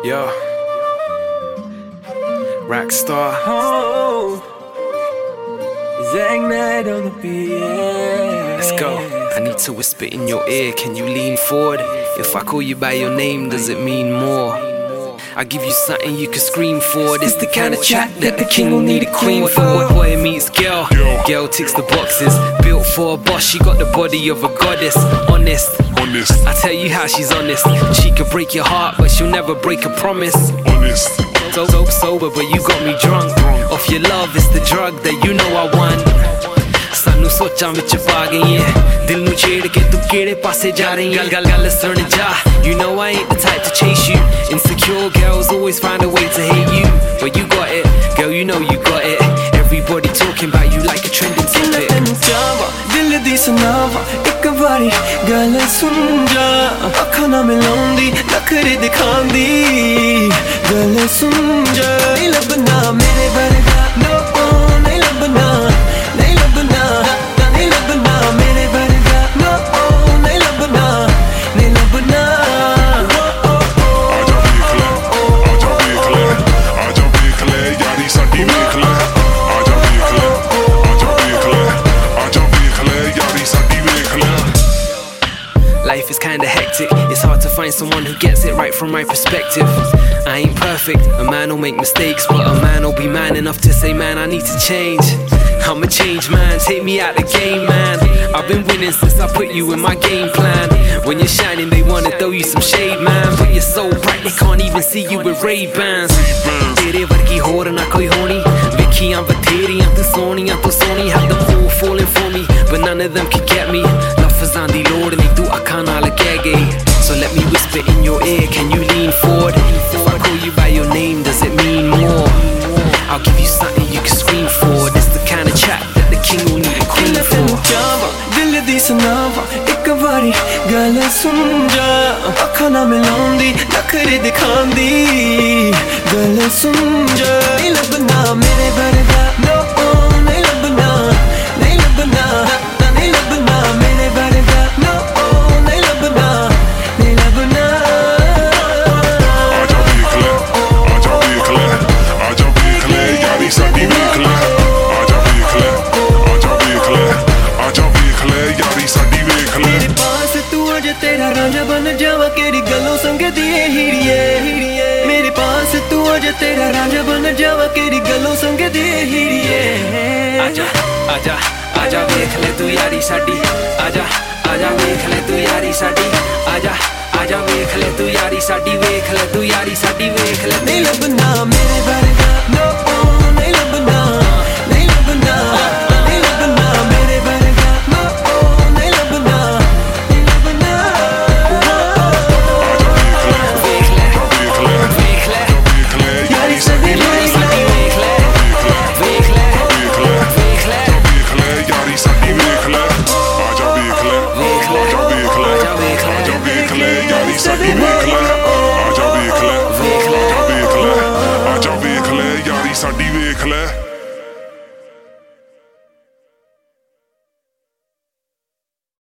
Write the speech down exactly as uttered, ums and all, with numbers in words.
Yo, Rockstar. Oh, Zagnite on the beat. Let's go. I need to whisper in your ear. Can you lean forward? If I call you by your name, does it mean more? I give you something you can scream for. This the kind of chat that the king will need a queen for. Boy meets girl, girl ticks the boxes. Built for a boss, she got the body of a goddess. Honest, honest. I tell you how she's honest. She could break your heart, but she'll never break a promise. Honest. So, so sober, but you got me drunk. Off your love, it's the drug that you know I want. ਸਾਨੂੰ ਸੋਚਾਂ ਵਿੱਚ ਪਾ ਗਈ ਏ ਦਿਲ ਨੂੰ ਛੇੜ ਕੇ ਤੂੰ ਕਿਹੜੇ ਪਾਸੇ ਜਾ ਰਹੀ ਏ ਗੱਲ ਗੱਲ ਗੱਲ ਸੁਣ ਜਾ You know I ain't the type to chase you Insecure girls always find a way to hate you But you got it, girl you know you got it Everybody talking about you like a trending topic ਤੈਨੂੰ ਚਾਹਵਾਂ ਦਿਲ ਦੀ ਸੁਣਾਵਾਂ ਇੱਕ ਵਾਰੀ ਗੱਲ ਸੁਣ ਜਾ ਅੱਖਾਂ ਨਾ ਮਿਲਾਉਂਦੀ ਨਖਰੇ ਦਿਖਾਉਂਦੀ ਗੱਲ ਸੁਣ ਜਾ ਨਹੀਂ ਲੱਭਣਾ ਮੇਰੇ ਵਰਗਾ No ਨਹੀਂ ਲੱਭਣਾ Life is kinda hectic, it's hard to find someone who gets it right from my perspective I ain't perfect, a man will make mistakes But a man will be man enough to say man I need to change I'm a changed man, take me out the game man I've been winning since I put you in my game plan When you're shining they wanna throw you some shade man But you're so bright they can't even see you with Ray-Bans Tere vargi ਹੋਰ ਨਾ ਕੋਈ ਹੋਣੀ Vikhiyan ਬਥੇਰੀਆਂ ਤੂੰ ਸੋਹਣੀਆਂ ਤੂੰ ਸੋਹਣੀ Have them all falling for me But none of them can get me ਲਫ਼ਜ਼ਾਂ ਦੀ ਲੋੜ ਨਹੀਂ ਤੂੰ ਅੱਖਾਂ ਨਾਲ ਕਹਿ ਗਈ So let me whisper in your ear, can you lean forward? If I call you by your name, does it mean more? I'll give you something you can scream for This the kind of chat that the king will need a queen for ਦਿਲ ਦੀ ਸੁਣਾਵਾਂ ਇੱਕ ਵਾਰੀ ਗੱਲ ਸੁਣ ਜਾ ਅੱਖਾਂ ਨਾ ਮਿਲਾਉਂਦੀ ਨਖਰੇ ਦਿਖਾਉਂਦੀ ਗੱਲ ਸੁਣ ਜਾ ਨਹੀਂ ਲੱਭਣਾ ਮੇਰੇ ਵਰਗਾ No ਨਹੀਂ ਲੱਭਣਾ ਨਹੀਂ ਲੱਭਣਾ ਨਹੀਂ ਲੱਭਣਾ ਮੇਰੇ ਵਰਗਾ No ਨਹੀਂ ਲੱਭਣਾ ਨਹੀਂ ਲੱਭਣਾ ਆਜਾ ਵੇਖ ਲੈ ਆਜਾ ਵੇਖ ਲੈ ਆਜਾ ਵੇਖ ਲੈ ਯਾਰੀ ਸਾਡੀ ਵੇਖ ਲੈ ਆਜਾ ਵੇਖ ਲੈ ਆਜਾ ਵੇਖ ਲੈ ਆਜਾ ਵੇਖ ਲੈ ਯਾਰੀ ਸਾਡੀ ਵੇਖ ਲੈ ਮੇਰੇ ਪਾਸ ਤੂੰ ਅਜੇ ਤੇਰਾ ਰਾਂਝਾ ਬਣ ਜਾਵਾਂ ਕਿਹੜੀ ਗੱਲੋਂ ਸੰਗਦੀ ਏ ਹੀਰੀਏ ਮੇਰੇ ਪਾਸ ਤੂੰ ਅਜੇ ਤੇਰਾ ਰਾਂਝਾ ਬਣ ਜਾਵਾਂ ਕਿਹੜੀ ਗੱਲੋਂ ਸੰਗਦੀ ਏ ਹੀਰੀਏ ਆਜਾ ਆਜਾ ਆਜਾ ਵੇਖ ਲੈ ਤੂੰ ਯਾਰੀ ਸਾਡੀ ਆਜਾ ਆਜਾ ਵੇਖ ਲੈ ਤੂੰ ਯਾਰੀ ਸਾਡੀ ਆਜਾ ਆਜਾ ਵੇਖ ਲੈ ਤੂੰ ਯਾਰੀ ਸਾਡੀ ਵੇਖ ਲੈ ਤੂੰ ਯਾਰੀ ਸਾਡੀ ਵੇਖ ਲੈ ਨਹੀਂ ਲੱਭਣਾ ਮੇਰੇ ਵਰਗਾ No ਨਹੀਂ ਲੱਭਣਾ ਨਹੀਂ ਲੱਭਣਾ ਨਹੀਂ ਲੱਭਣਾ ਮੇਰੇ ਵਰਗਾ No ਨਹੀਂ ਲੱਭਣਾ ਨਹੀਂ ਲੱਭਣਾ ਵੇਖ ਲੈ ਵੇਖ ਲੈ ਵੇਖ ਲੈ ਵੇਖ ਲੈ ਯਾਰੀ ਸਾਡੀ ਵੇਖ ਲੈ ਵੇਖ ਲੈ ਵੇਖ ਲੈ ਵੇਖ ਲੈ ਵੇਖ ਲੈ ਵੇਖ ਲੈ ਯਾਰੀ ਸਾਡੀ ਵੇਖ ਲੈ ਆਜਾ ਵੇਖ ਲੈ ਵੇਖ ਲੈ ਆਜਾ ਵੇਖ ਲੈ ਆਜਾ ਵੇਖ ਲੈ ਆਜਾ ਵੇਖ ਲੈ ਯਾਰੀ ਸਾਡੀ